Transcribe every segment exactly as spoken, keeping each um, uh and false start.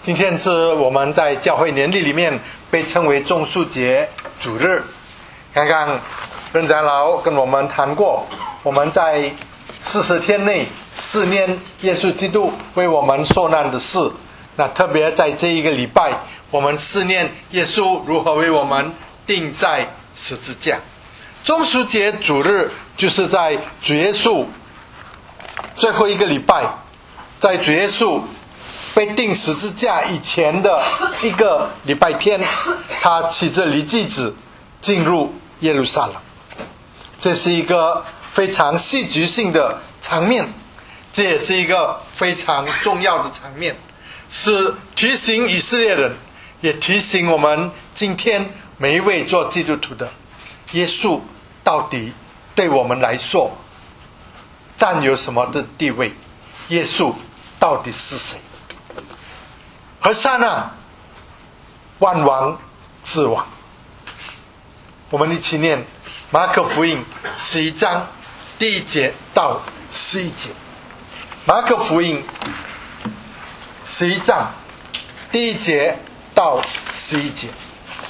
今天是我们在教会年历里面被称为棕树节主日。刚刚任长老跟我们谈过，我们在四十天内思念耶稣基督为我们受难的事。那特别在这一个礼拜，我们思念耶稣如何为我们钉在十字架。棕树节主日就是在主耶稣最后一个礼拜，在主耶稣被钉十字架以前的一个礼拜天，他骑着驴驹子进入耶路撒冷。这是一个非常戏剧性的场面，这也是一个非常重要的场面，是提醒以色列人，也提醒我们今天每一位做基督徒的，耶稣到底对我们来说占有什么的地位？耶稣到底是谁？和散那，万王之王。我们一起念马可福音十一章第一节到十一节。马可福音十一章第一节到十一节。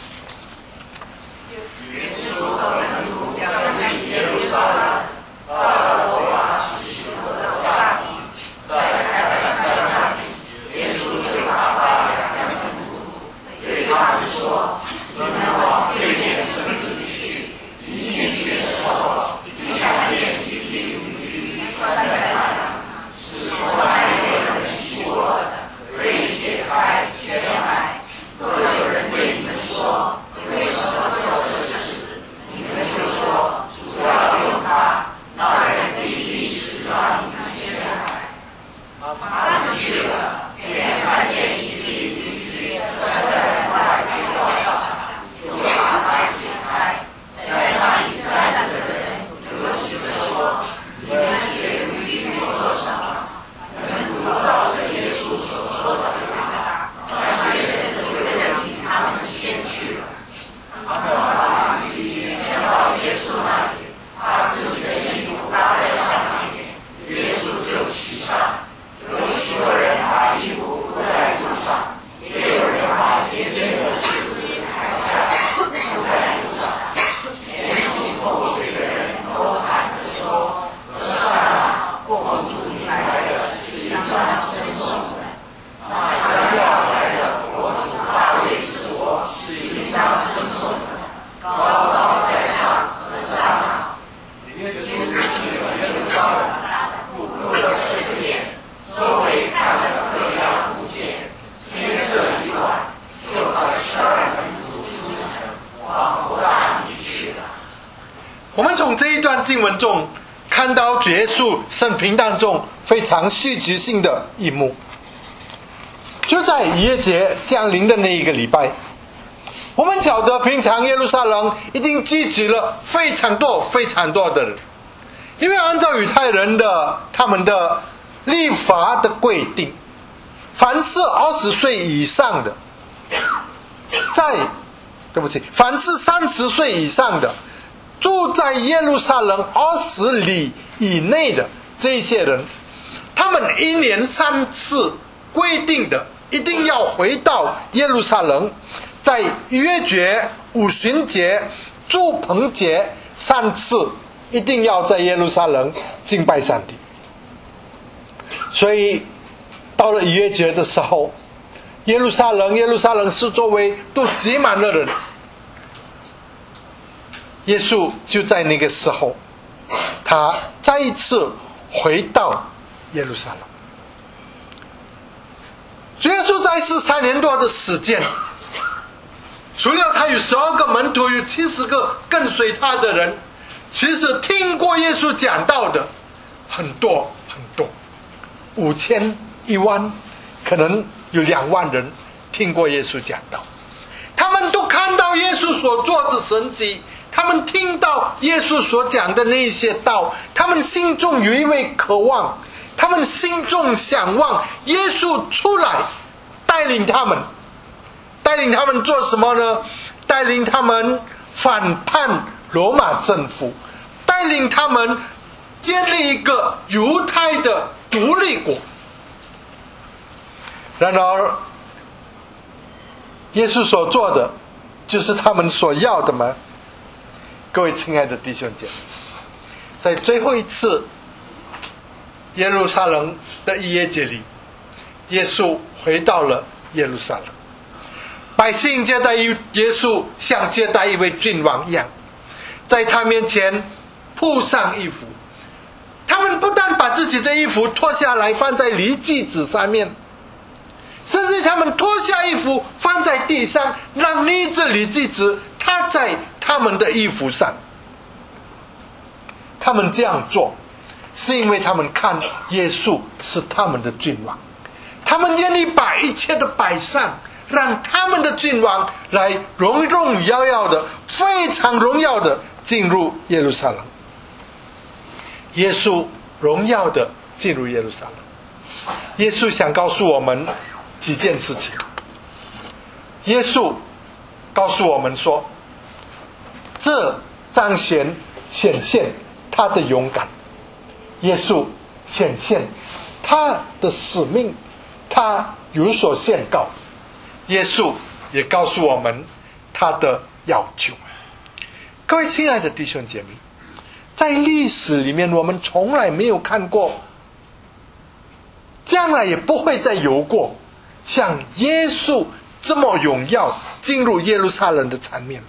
我们从这一段经文中看到主耶稣生平当中非常戏剧性的一幕。就在逾越节降临的那一个礼拜，我们晓得平常耶路撒冷已经聚集了非常多非常多的人，因为按照犹太人的他们的律法的规定，凡是二十岁以上的，在对不起，凡是三十岁以上的，住在耶路撒冷二十里以内的这些人，他们一年三次规定的一定要回到耶路撒冷，在逾越节、五旬节、住棚节三次一定要在耶路撒冷敬拜上帝。所以到了逾越节的时候，耶路撒冷耶路撒冷四周围都挤满了人。耶稣就在那个时候，他再一次回到耶路撒冷。主耶稣在世三年多的时间，除了他有十二个门徒，有七十个跟随他的人，其实听过耶稣讲道的很多很多，五千一万，可能有两万人听过耶稣讲道。他们都看到耶稣所做的神迹，他们听到耶稣所讲的那些道，他们心中有一位渴望，他们心中想望耶稣出来带领他们。带领他们做什么呢？带领他们反叛罗马政府，带领他们建立一个犹太的独立国。然而耶稣所做的就是他们所要的吗？各位亲爱的弟兄姐妹，在最后一次耶路撒冷的逾越节里，耶稣回到了耶路撒冷，百姓接待耶稣像接待一位君王一样，在他面前铺上衣服。他们不但把自己的衣服脱下来放在离祭子上面，甚至他们脱下衣服放在地上，让那一只离祭子踏在他们的衣服上。他们这样做是因为他们看耶稣是他们的君王，他们愿意把一切的摆上，让他们的君王来荣荣耀耀的非常荣耀的进入耶路撒冷。耶稣荣耀的进入耶路撒冷，耶稣想告诉我们几件事情。耶稣告诉我们说，这彰显显现他的勇敢，耶稣显现他的使命，他有所宣告。耶稣也告诉我们他的要求。各位亲爱的弟兄姐妹，在历史里面我们从来没有看过，将来也不会再有过像耶稣这么荣耀进入耶路撒冷的场面。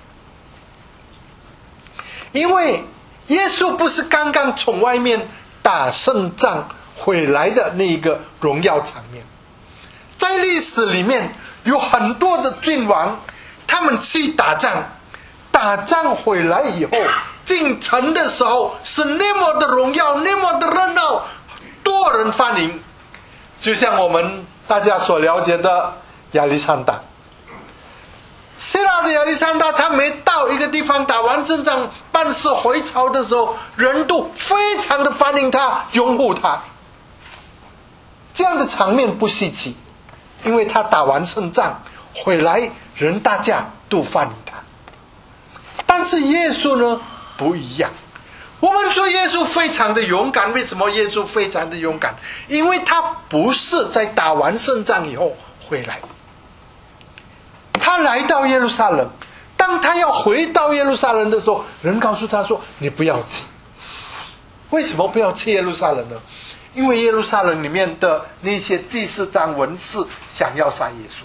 因为耶稣不是刚刚从外面打胜仗回来的那一个荣耀场面，在历史里面有很多的君王，他们去打仗，打仗回来以后进城的时候是那么的荣耀，那么的热闹，多人欢迎。就像我们大家所了解的亚历山大，希腊的亚历山大，他每到一个地方打完胜仗办事回朝的时候，人都非常的欢迎他，拥护他。这样的场面不稀奇，因为他打完胜仗回来，人大家都欢迎他。但是耶稣呢不一样。我们说耶稣非常的勇敢，为什么耶稣非常的勇敢？因为他不是在打完胜仗以后回来，他来到耶路撒冷，当他要回到耶路撒冷的时候，人告诉他说，你不要去。为什么不要去耶路撒冷呢？因为耶路撒冷里面的那些祭司长文士想要杀耶稣，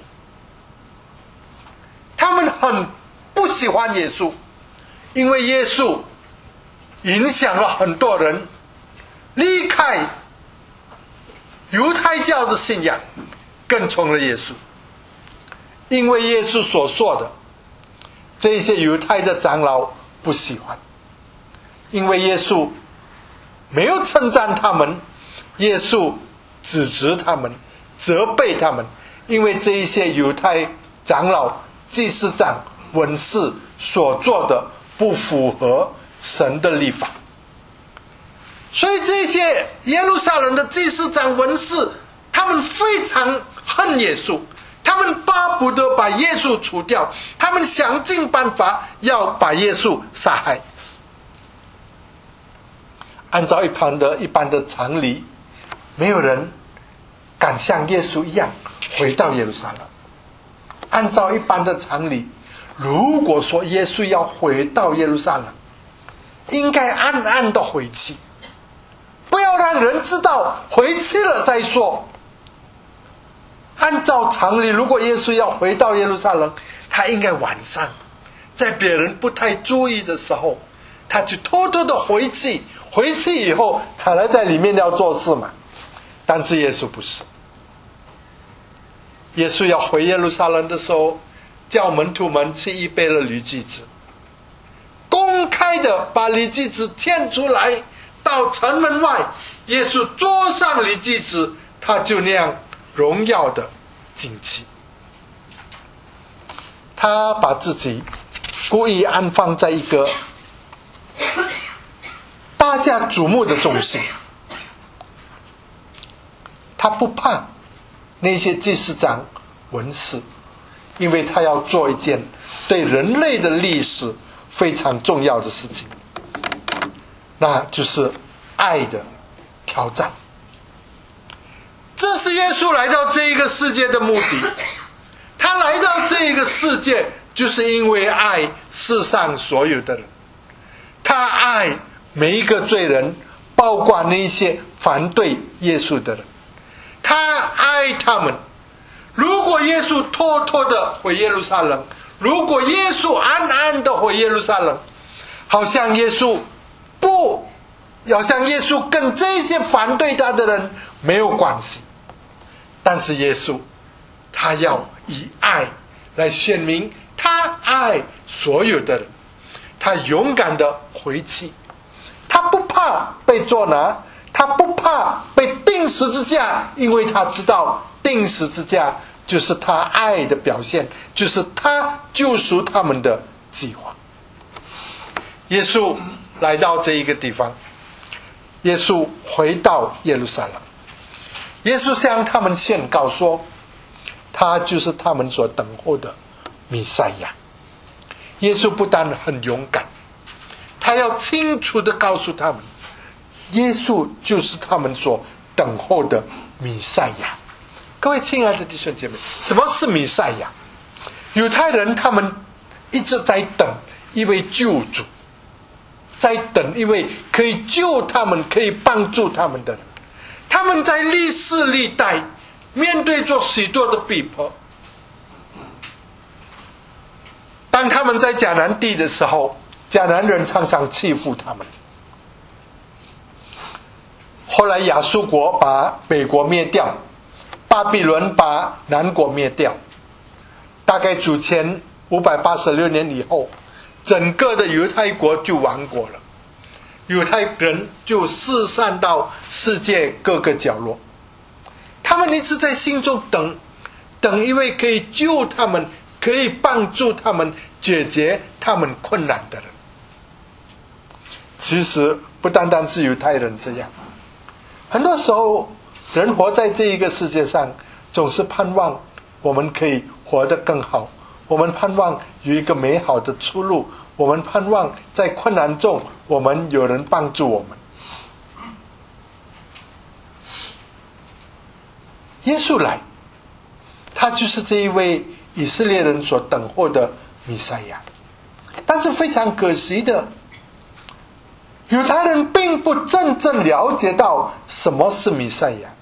他们很不喜欢耶稣，因为耶稣影响了很多人离开犹太教的信仰，跟从了耶稣。因为耶稣所说的，这些犹太的长老不喜欢，因为耶稣没有称赞他们，耶稣指责他们，责备他们，因为这一些犹太长老、祭司长、文士所做的不符合神的律法。所以这些耶路撒冷的祭司长、文士，他们非常恨耶稣，他们巴不得把耶稣除掉，他们想尽办法要把耶稣杀害。按照一般的一般的常理，没有人敢像耶稣一样回到耶路撒冷。按照一般的常理，如果说耶稣要回到耶路撒冷，应该暗暗的回去，不要让人知道，回去了再说。按照常理，如果耶稣要回到耶路撒冷，他应该晚上在别人不太注意的时候，他就偷偷的回去，回去以后才来在里面要做事嘛。但是耶稣不是，耶稣要回耶路撒冷的时候，叫门徒们去预备了驴驹子，公开的把驴驹子牵出来到城门外，耶稣坐上驴驹子，他就那样荣耀的进去。他把自己故意安放在一个大家瞩目的中心，他不怕那些祭司长文士，因为他要做一件对人类的历史非常重要的事情，那就是爱的挑战。这是耶稣来到这一个世界的目的，他来来到这个世界，就是因为爱世上所有的人。他爱每一个罪人，包括那些反对耶稣的人，他爱他们。如果耶稣偷偷的回耶路撒冷，如果耶稣安安的回耶路撒冷，好像耶稣不，好像耶稣跟这些反对他的人没有关系。但是耶稣他要以爱来显明他爱所有的人，他勇敢的回去，他不怕被捉拿，他不怕被钉十字架，因为他知道钉十字架就是他爱的表现，就是他救赎他们的计划。耶稣来到这一个地方，耶稣回到耶路撒冷，耶稣向他们宣告说，他就是他们所等候的弥赛亚。耶稣不但很勇敢，他要清楚地告诉他们，耶稣就是他们所等候的弥赛亚。各位亲爱的弟兄姐妹，什么是弥赛亚？犹太人他们一直在等一位救主，在等一位可以救他们、可以帮助他们的人。他们在历世历代面对着许多的逼迫。当他们在迦南地的时候，迦南人常常欺负他们。后来亚述国把北国灭掉，巴比伦把南国灭掉，大概主前五百八十六年以后，整个的犹太国就亡国了，犹太人就四散到世界各个角落。他们一直在心中等，等一位可以救他们、可以帮助他们解决他们困难的人。其实不单单是犹太人这样，很多时候人活在这一个世界上，总是盼望我们可以活得更好，我们盼望有一个美好的出路，我们盼望在困难中我们有人帮助我们。耶稣来，他就是这一位以色列人所等候的弥赛亚。但是非常可惜的，犹太人并不真正了解到什么是弥赛亚。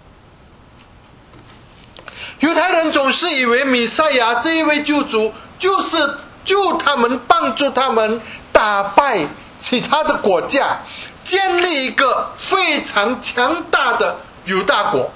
犹太人总是以为弥赛亚这一位救主就是救他们、帮助他们打败其他的国家，建立一个非常强大的犹大国。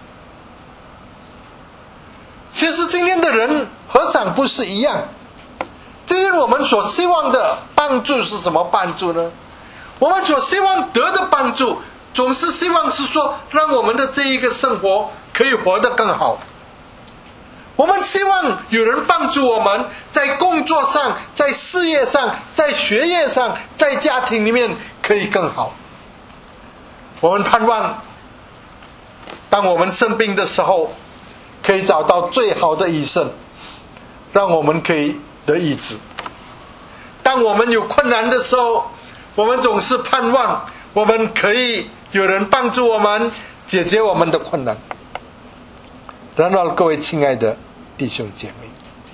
其实今天的人何尝不是一样？今天我们所希望的帮助是什么帮助呢？我们所希望得的帮助，总是希望是说，让我们的这一个生活可以活得更好。我们希望有人帮助我们，在工作上、在事业上、在学业上、在家庭里面可以更好。我们盼望，当我们生病的时候，可以找到最好的医生，让我们可以得医治。当我们有困难的时候，我们总是盼望我们可以有人帮助我们解决我们的困难。然而，各位亲爱的弟兄姐妹，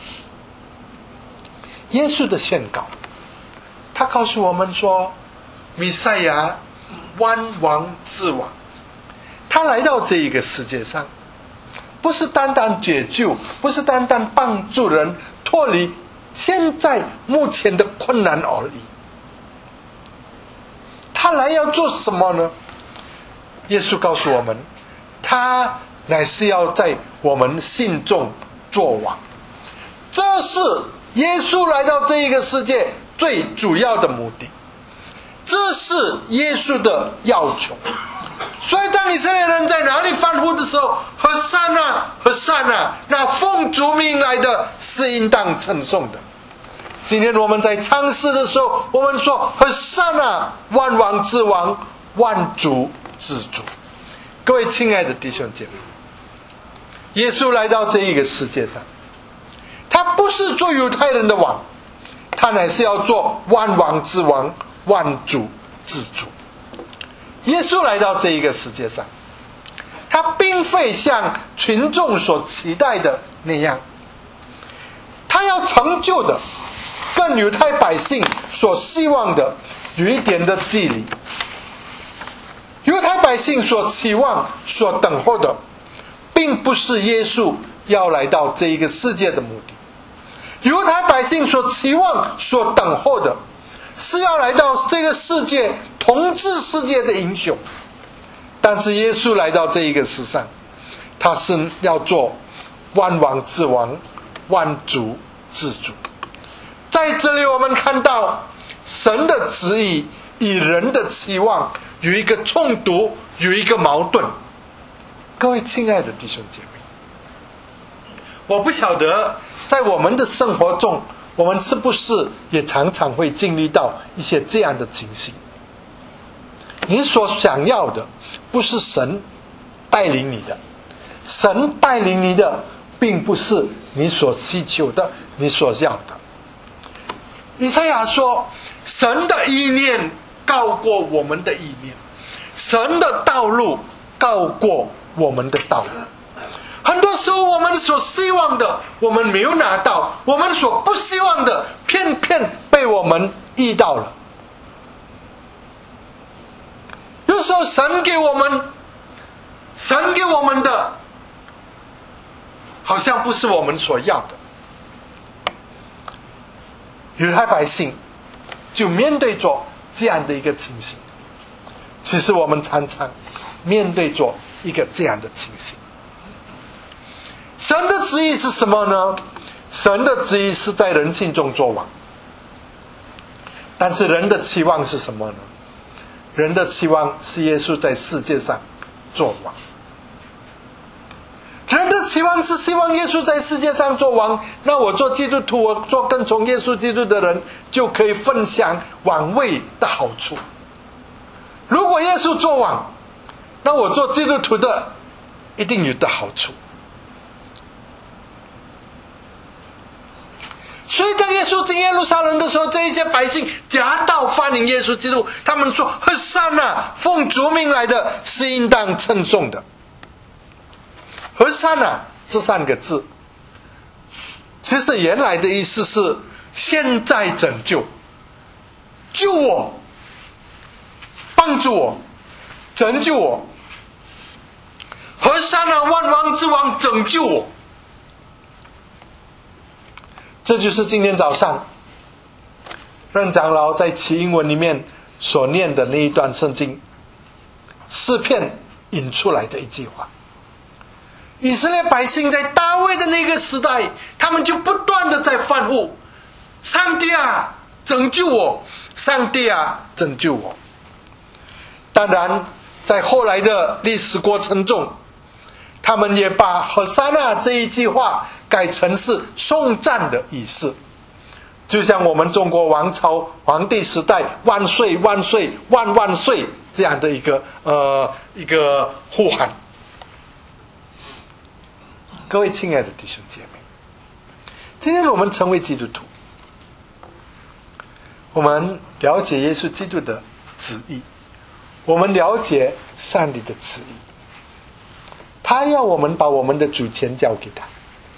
耶稣的宣告，他告诉我们说，弥赛亚万王之王，他来到这一个世界上，不是单单解救，不是单单帮助人脱离现在目前的困难而已。他来要做什么呢？耶稣告诉我们，他乃是要在我们心中作王。这是耶稣来到这一个世界最主要的目的，这是耶稣的要求。所以当以色列人在哪里欢呼的时候，和散那和散那，那奉主名来的是应当称颂的。今天我们在唱诗的时候，我们说和散那，万王之王，万主之主。各位亲爱的弟兄姐妹，耶稣来到这一个世界上，他不是做犹太人的王，他乃是要做万王之王，万主之主。耶稣来到这一个世界上，他并非像群众所期待的那样， 他要成就的跟犹太百姓所希望的有一点的距离。犹太百姓所期望所等候的并不是耶稣要来到这一个世界的目的，犹太百姓所期望所等候的是要来到这个世界统治世界的英雄。但是耶稣来到这一个世上，他是要做万王之王，万主之主。在这里我们看到神的旨意与人的期望有一个冲突，有一个矛盾。各位亲爱的弟兄姐妹，我不晓得在我们的生活中，我们是不是也常常会经历到一些这样的情形。你所想要的不是神带领你的，神带领你的并不是你所需求的，你所要的。以赛亚说，神的意念高过我们的意念，神的道路高过我们的道路。很多时候我们所希望的我们没有拿到，我们所不希望的偏偏被我们遇到了。有时候神给我们神给我们的好像不是我们所要的。犹太百姓就面对着这样的一个情形。其实我们常常面对着一个这样的情形。神的旨意是什么呢？神的旨意是在人性中作王。但是人的期望是什么呢？人的期望是耶稣在世界上作王。人的期望是希望耶稣在世界上作王，那我做基督徒，我做跟从耶稣基督的人，就可以分享王位的好处。如果耶稣作王，那我做基督徒的一定有的好处。所以当耶稣进耶路撒冷的时候，这一些百姓夹道欢迎耶稣基督，他们说：和散那，奉主名来的是应当称颂的。和散那这三个字，其实原来的意思是现在拯救，救我，帮助我，拯救我。和散那，万王之王拯救我。这就是今天早上任长老在奇英文里面所念的那一段圣经诗篇引出来的一句话。以色列百姓在大卫的那个时代，他们就不断的在欢呼：上帝啊，拯救我！上帝啊，拯救我！当然在后来的历史过程中，他们也把和散那这一句话改成是颂赞的意思，就像我们中国王朝皇帝时代万岁万岁万万岁这样的一个呃一个呼喊。各位亲爱的弟兄姐妹，今天我们成为基督徒，我们了解耶稣基督的旨意，我们了解上帝的旨意，他要我们把我们的主权交给他。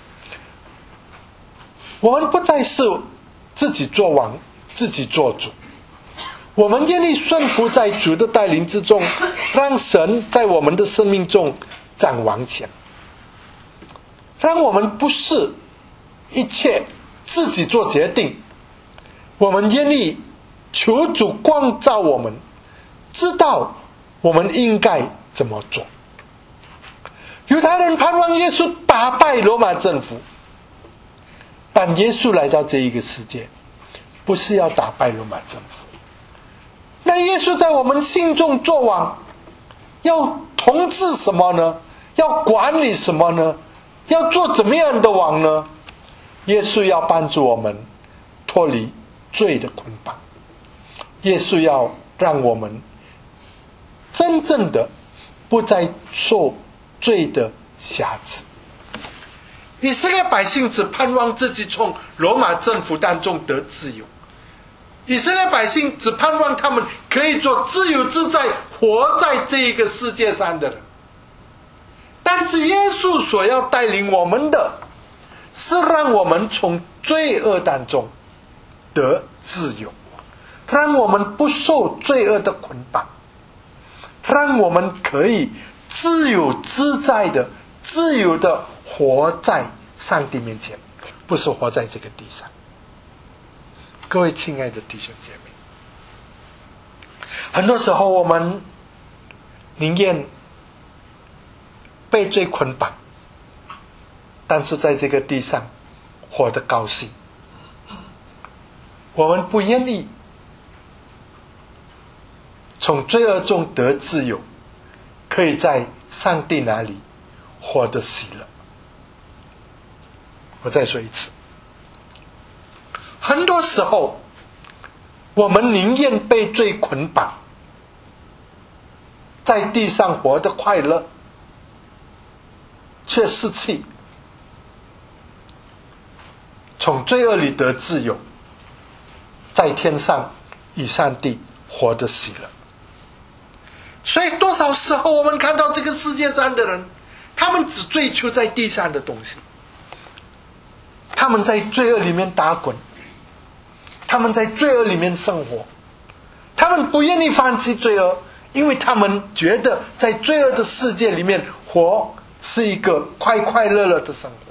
我们不再是自己做王，自己做主，我们愿意顺服在主的带领之中，让神在我们的生命中掌王权，让我们不是一切自己做决定，我们愿意求主光照我们，知道我们应该怎么做。犹太人盼望耶稣打败罗马政府，但耶稣来到这一个世界，不是要打败罗马政府。那耶稣在我们心中作王，要统治什么呢？要管理什么呢？要做怎么样的王呢？耶稣要帮助我们脱离罪的捆绑，耶稣要让我们真正的不再受罪的辖制。以色列百姓只盼望自己从罗马政府当中得自由，以色列百姓只盼望他们可以做自由自在活在这一个世界上的人。但是耶稣所要带领我们的， 是让我们从罪恶当中得自由，让我们不受罪恶的捆绑，让我们可以自由自在的、自由的活在上帝面前，不是活在这个地上。各位亲爱的弟兄姐妹，很多时候我们宁愿被罪捆绑，但是在这个地上活得高兴。我们不愿意从罪恶中得自由，可以在上帝那里活得喜乐。我再说一次，很多时候我们宁愿被罪捆绑，在地上活得快乐，却失去从罪恶里得自由，在天上与上帝活得喜乐。所以多少时候我们看到这个世界上的人，他们只追求在地上的东西，他们在罪恶里面打滚，他们在罪恶里面生活，他们不愿意放弃罪恶，因为他们觉得在罪恶的世界里面活是一个快快乐乐的生活。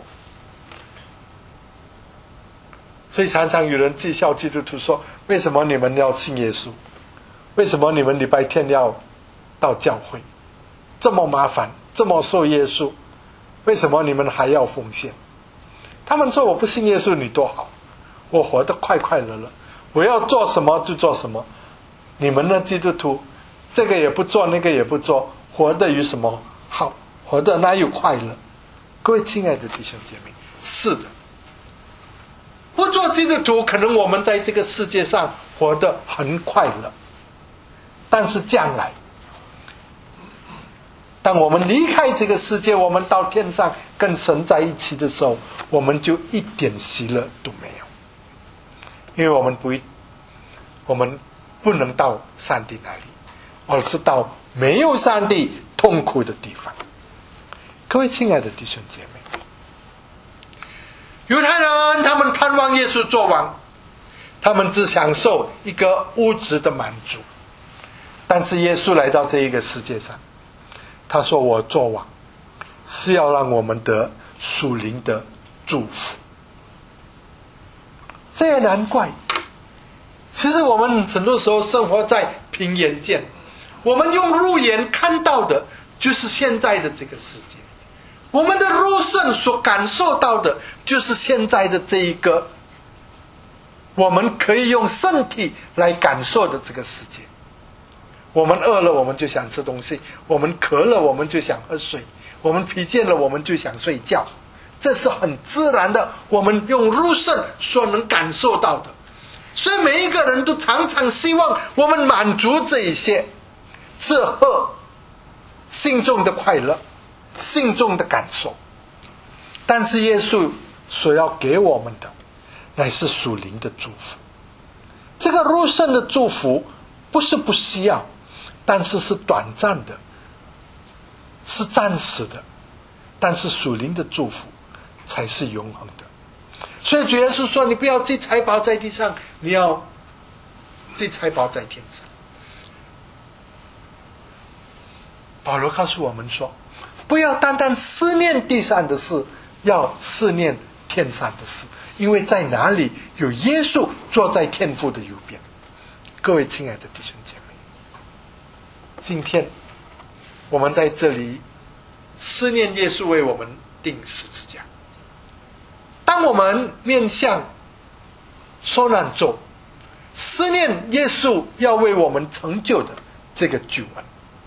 所以常常有人讥笑基督徒说，为什么你们要信耶稣？为什么你们礼拜天要到教会？这么麻烦，这么受耶稣，为什么你们还要奉献？他们说，我不信耶稣你多好，我活得快快乐乐，我要做什么就做什么。你们呢，基督徒这个也不做，那个也不做，活得有什么好？活得哪有快乐？各位亲爱的弟兄姐妹，是的，不做基督徒，可能我们在这个世界上活得很快乐，但是将来当我们离开这个世界，我们到天上跟神在一起的时候，我们就一点喜乐都没有，因为我们不我们不能到上帝那里，而是到没有上帝痛苦的地方。各位亲爱的弟兄姐妹，犹太人他们盼望耶稣做王，他们只享受一个物质的满足，但是耶稣来到这一个世界上，他说我做王是要让我们得属灵的祝福。这也难怪，其实我们很多时候生活在凭眼见，我们用肉眼看到的就是现在的这个世界，我们的肉身所感受到的就是现在的这一个我们可以用身体来感受的这个世界。我们饿了我们就想吃东西，我们渴了我们就想喝水，我们疲倦了我们就想睡觉，这是很自然的，我们用肉身所能感受到的。所以每一个人都常常希望我们满足这一些，吃喝心中的快乐，心中的感受。但是耶稣所要给我们的乃是属灵的祝福。这个肉身的祝福不是不需要，但是是短暂的，是暂时的，但是属灵的祝福才是永恒的。所以主耶稣说，你不要积财宝在地上，你要积财宝在天上。保罗告诉我们说，不要单单思念地上的事，要思念天上的事，因为在哪里有耶稣坐在天父的右边。各位亲爱的弟兄姐妹，今天我们在这里思念耶稣为我们钉十字架。当我们面向受难周，思念耶稣要为我们成就的这个救恩，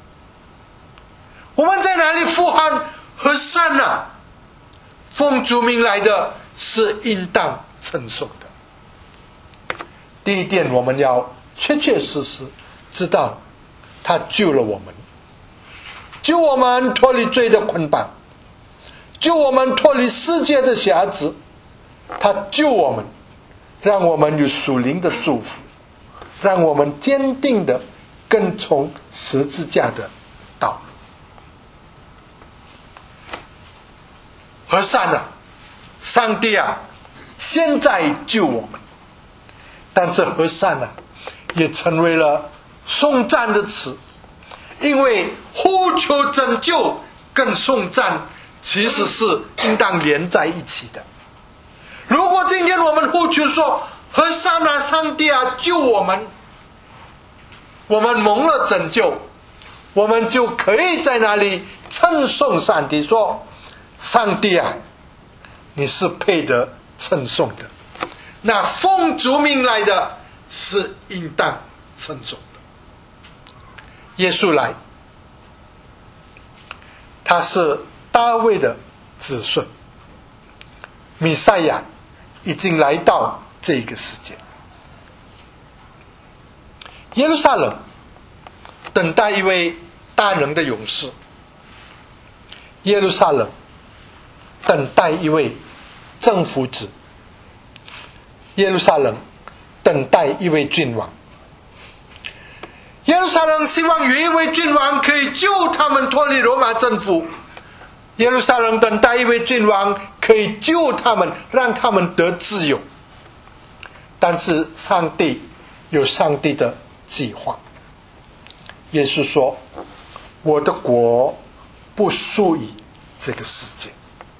我们在哪里呼喊和善啊？奉主名来的是应当承受的。第一点，我们要确确实实知道他救了我们，救我们脱离罪的捆绑，救我们脱离世界的辖制，他救我们，让我们有属灵的祝福，让我们坚定的跟从十字架的道路。和善啊， 上帝啊，现在救我们。但是和善啊，也成为了颂赞的词，因为呼求拯救跟颂赞其实是应当连在一起的。如果今天我们呼求说和善啊，上帝啊，救我们，我们蒙了拯救，我们就可以在那里称颂上帝，说上帝啊，你是配得称颂的，那奉主名来的是应当称颂的。耶稣来，他是大卫的子孙，弥赛亚已经来到这个世界。耶路撒冷等待一位大能的勇士，耶路撒冷等待一位征服者，耶路撒冷等待一位君王。耶路撒冷希望有一位君王可以救他们脱离罗马政府，耶路撒冷等待一位君王可以救他们，让他们得自由。但是上帝有上帝的计划。耶稣说，我的国不属于这个世界。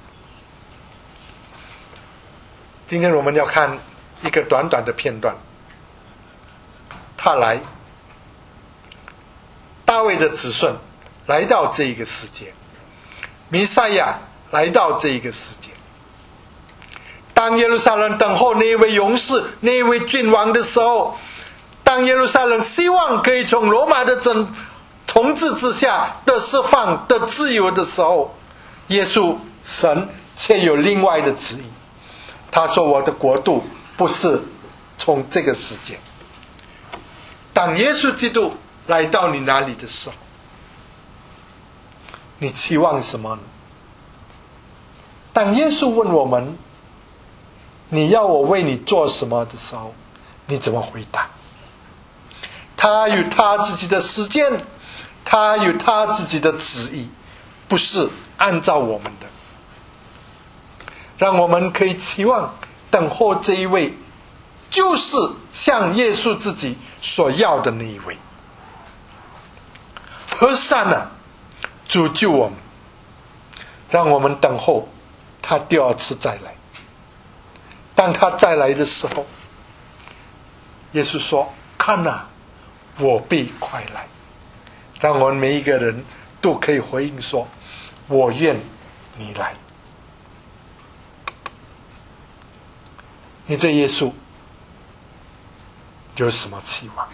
今天我们要看一个短短的片段，他来，大卫的子孙来到这一个世界，弥赛亚来到这一个世界。当耶路撒冷等候那一位勇士，那一位君王的时候，当耶路撒冷希望可以从罗马的统治之下的释放的自由的时候，耶稣神却有另外的旨意。他说，我的国度不是从这个世界。当耶稣基督来到你那里的时候，你期望什么呢？当耶稣问我们，你要我为你做什么的时候，你怎么回答？他有他自己的时间，他有他自己的旨意，不是按照我们的。让我们可以期望等候这一位，就是像耶稣自己所要的那一位。和善啊，主救我们，让我们等候他第二次再来。当他再来的时候，耶稣说，看啊，我必快来。让我们每一个人都可以回应说，我愿你来。你对耶稣有什么期望？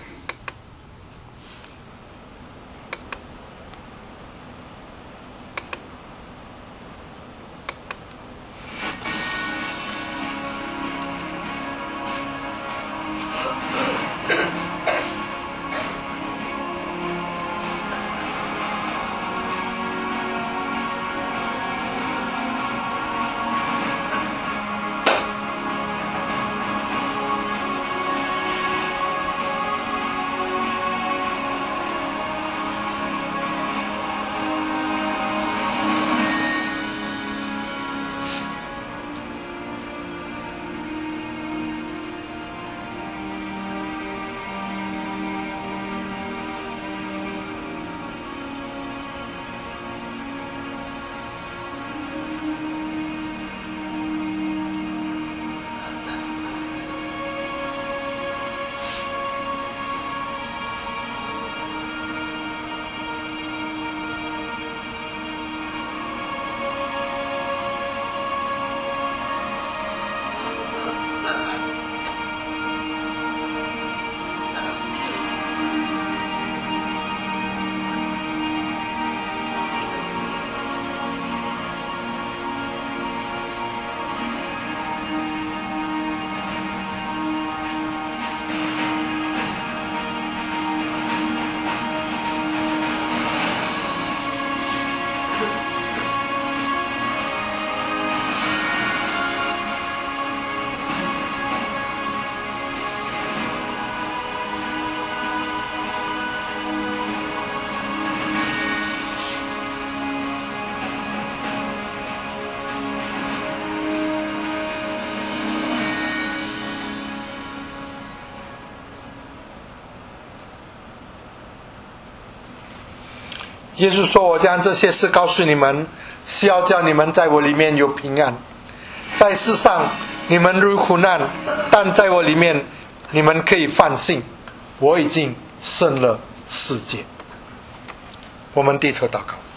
耶稣说，我将这些事告诉你们，是要叫你们在我里面有平安。在世上你们如苦难，但在我里面你们可以放心，我已经胜了世界。我们低头祷告。